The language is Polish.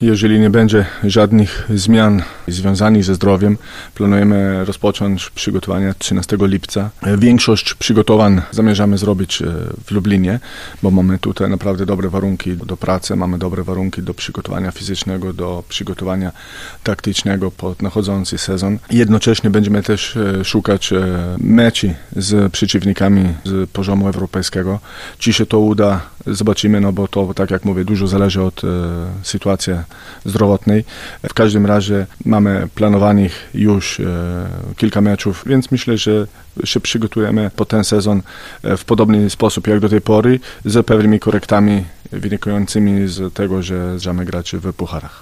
Jeżeli nie będzie żadnych zmian związanych ze zdrowiem, planujemy rozpocząć przygotowania 13 lipca. Większość przygotowań zamierzamy zrobić w Lublinie, bo mamy tutaj naprawdę dobre warunki do pracy, mamy dobre warunki do przygotowania fizycznego, do przygotowania taktycznego pod nadchodzący sezon. Jednocześnie będziemy też szukać meczy z przeciwnikami z poziomu europejskiego. Czy się to uda, zobaczymy, no bo to, tak jak mówię, dużo zależy od sytuacji zdrowotnej. W każdym razie mamy planowanych już kilka meczów, więc myślę, że się przygotujemy po ten sezon w podobny sposób jak do tej pory, z pewnymi korektami wynikającymi z tego, że zaczynamy grać w pucharach.